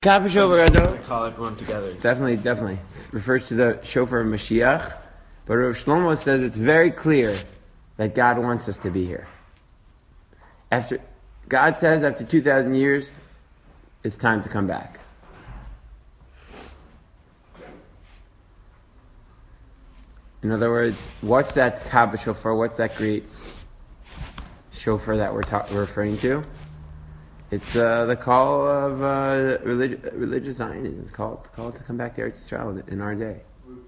Top of shofar, call everyone together. Definitely. Refers to the shofar of Mashiach. But Rav Shlomo says it's very clear that God wants us to be here. God says after 2,000 years, it's time to come back. In other words, what's that Kaaba shofar? What's that great shofar that we're referring to? It's the call of religious Zionism. It's call to come back to Eretz Yisrael in our day.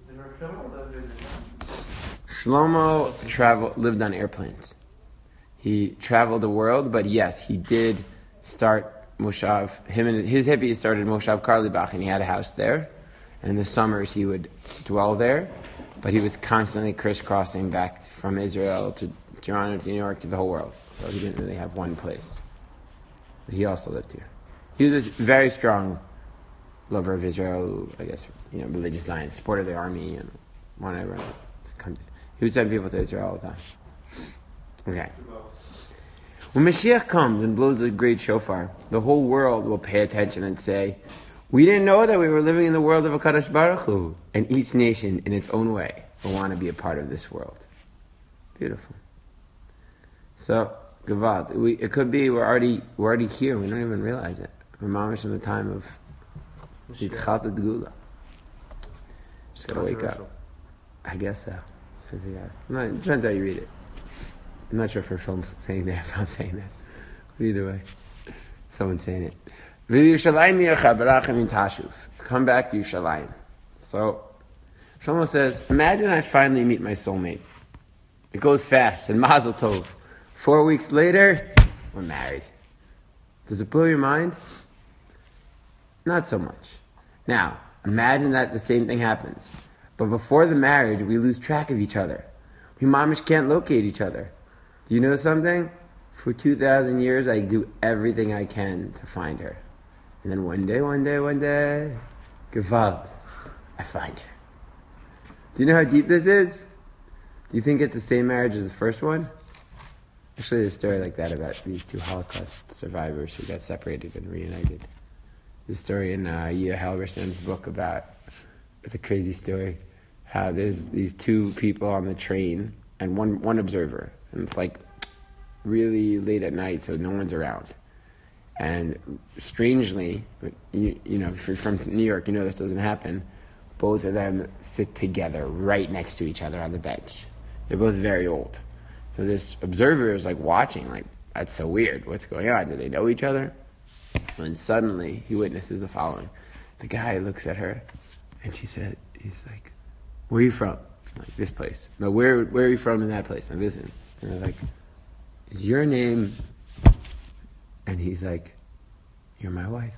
Shlomo lived on airplanes. He traveled the world, but yes, he did start Moshav. Him and his hippies started Moshav Karlibach, and he had a house there. And in the summers, he would dwell there, but he was constantly crisscrossing back from Israel to Toronto to New York to the whole world. So he didn't really have one place. But he also lived here. He was a very strong lover of Israel, I guess, religious Zionist, supported the army, and wanted everyone to come. He would send people to Israel all the time. Okay. When Mashiach comes and blows the great shofar, the whole world will pay attention and say, we didn't know that we were living in the world of HaKadosh Baruch Hu. And each nation, in its own way, will want to be a part of this world. Beautiful. So, Gavad, it could be we're already here. We don't even realize it. We're mamish in the time of Yitchat Gula. Just gotta wake up. I guess so. It depends how you read it. I'm not sure if Film's saying that, if I'm saying that. Either way, someone's saying it. Come back to Yerushalayim. So, Shlomo says, imagine I finally meet my soulmate. It goes fast, and Mazel Tov. 4 weeks later, we're married. Does it blow your mind? Not so much. Now, imagine that the same thing happens. But before the marriage, we lose track of each other. We mamish can't locate each other. Do you know something? For 2,000 years, I do everything I can to find her. And then one day, Gewalt, I find her. Do you know how deep this is? Do you think it's the same marriage as the first one? Actually, there's a story like that about these two Holocaust survivors who got separated and reunited. The story in Yia Halberstam's book it's a crazy story, how there's these two people on the train and one observer. And it's like really late at night, so no one's around. And strangely, if you're from New York, this doesn't happen. Both of them sit together right next to each other on the bench. They're both very old. So this observer is like watching, like, that's so weird. What's going on? Do they know each other? And suddenly he witnesses the following. The guy looks at her and he's like, where are you from? Like, this place. No, where are you from in that place? I'm visiting. And they're like, is your name? And he's like, you're my wife.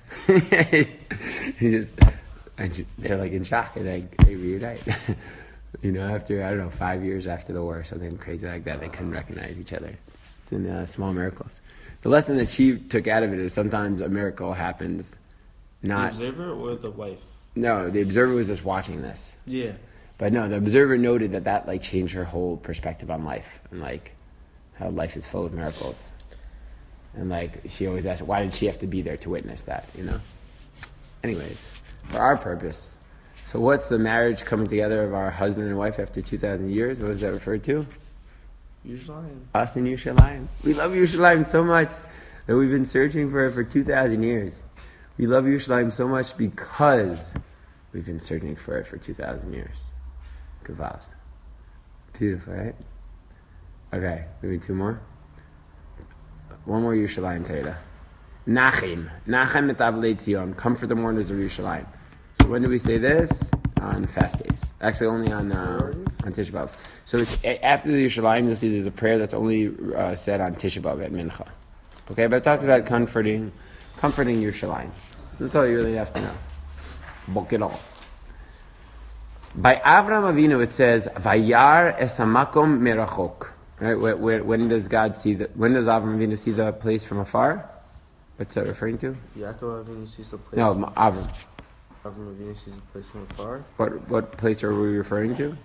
They're like in shock, and they reunite. After, 5 years after the war, something crazy like that, they couldn't recognize each other. It's in Small Miracles. The lesson that she took out of it is sometimes a miracle happens not... The observer or the wife? No, the observer was just watching this. Yeah. But no, the observer noted that changed her whole perspective on life, and how life is full of miracles. And she always asked, why did she have to be there to witness that, Anyways, for our purpose... So what's the marriage coming together of our husband and wife after 2,000 years? What is that referred to? Yerushalayim. Us in Yerushalayim. We love Yerushalayim so much that we've been searching for it for 2,000 years. We love Yerushalayim so much because we've been searching for it for 2,000 years. Gavaz. Beautiful, right? Okay, maybe two more. One more Yerushalayim Torah. Nachem. Nachem et Avlei Tzion. Comfort the mourners of Yerushalayim. When do we say this? On fast days. Actually, only on Tisha B'Av. So it's, after the Yerushalayim, you'll see there's a prayer that's only said on Tisha B'Av at Mincha. Okay, but it talks about comforting Yerushalayim. That's all you really have to know. Book it all. By Avram Avinu, it says, Vayar es hamakom merachok. Right? When does Avram Avinu see the place from afar? What's that referring to? Yaakov Avinu sees the place. No, Avram. Avram Avinu sees the place from afar. What place are we referring to?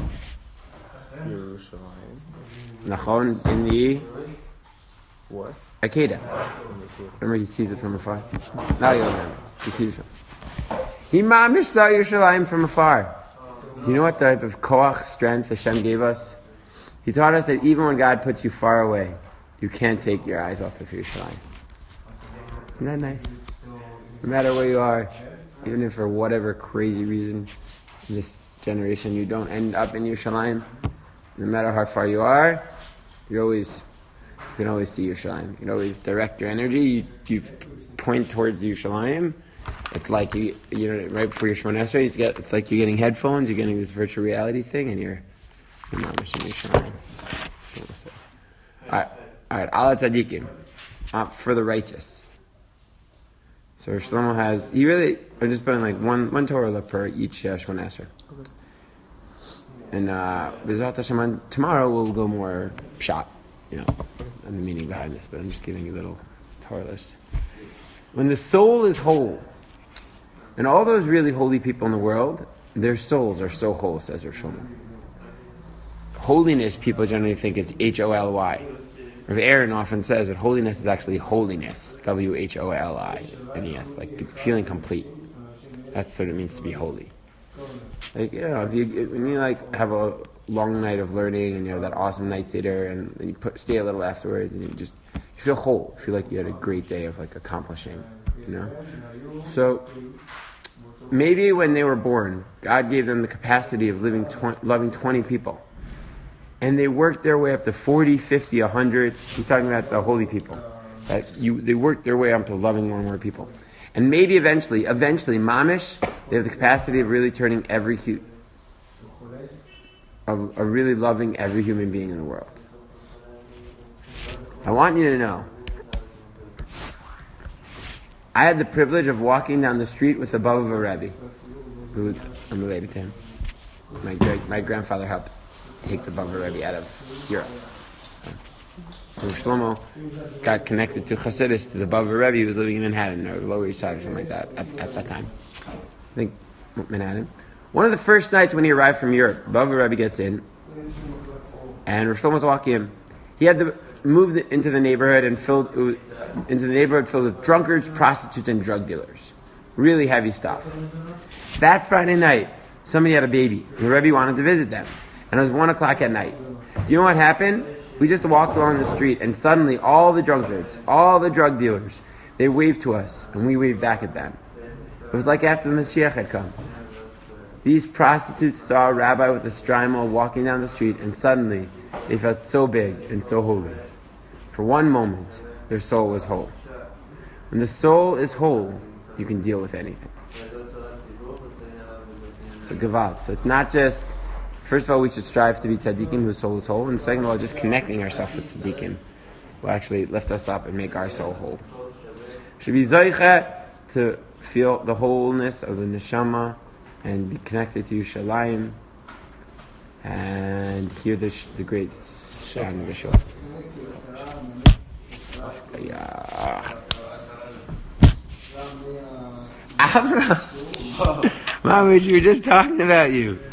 Yerushalayim. Nachon in the... What? Akeda. Remember, he sees it from afar. Now you remember. He sees it from. He mamish saw Yerushalayim from afar. You know what type of koach, strength Hashem gave us? He taught us that even when God puts you far away, you can't take your eyes off of Yerushalayim. Isn't that nice? No matter where you are, even if for whatever crazy reason in this generation you don't end up in Yerushalayim, no matter how far you are, you can always see Yerushalayim. You can always direct your energy. You point towards Yerushalayim. It's like right before your Shemona Esrei, it's like you're getting headphones. You're getting this virtual reality thing, and you're mamish in Yerushalayim. All right. Ala tzadikim, for the righteous. So Shlomo has. I'm just putting like one Torah per each Shemona Esrei. Okay. And B'ezrat Hashem, tomorrow we'll go more pshat, and the meaning behind this. But I'm just giving you a little Torah list. When the soul is whole, and all those really holy people in the world, their souls are so whole, says Rav Shlomo. Holiness, people generally think it's Holy. Rav Aaron often says that holiness is actually holiness, WHOLINES, like feeling complete. That's what it means to be holy. Like, when you have a long night of learning and you have that awesome night sitter and then you stay a little afterwards and you feel whole. You feel like you had a great day of accomplishing, So maybe when they were born, God gave them the capacity of loving 20 people. And they worked their way up to 40, 50, 100. He's talking about the holy people. They worked their way up to loving more and more people. And maybe eventually, mamish, they have the capacity of really turning of really loving every human being in the world. I want you to know, I had the privilege of walking down the street with the Bava Rebbe, who I'm related to him. My grandfather helped take the Bava Rebbe out of Europe. When Shlomo got connected to Chassidus, to the Bava Rebbe, he was living in Manhattan or Lower East Side or something like that at that time. I think Manhattan. One of the first nights when he arrived from Europe, Bava Rebbe gets in, and Rav Shlomo's walking in. He had to move into the neighborhood filled with drunkards, prostitutes, and drug dealers. Really heavy stuff. That Friday night, somebody had a baby, and the Rebbe wanted to visit them. And it was 1 o'clock at night. Do you know what happened? We just walked along the street, and suddenly all the drunkards, all the drug dealers, they waved to us, and we waved back at them. It was like after the Mashiach had come. These prostitutes saw a rabbi with a shtreimel walking down the street, and suddenly they felt so big and so holy. For one moment, their soul was whole. When the soul is whole, you can deal with anything. So Gevalt. So it's not just, first of all, we should strive to be tzaddikim whose soul is whole, and second of all, just connecting ourselves with tzaddikim will actually lift us up and make our soul whole. Should be zoicha to feel the wholeness of the neshama and be connected to Yerushalayim and hear the great Shan Vishal. Mama, we were just talking about you.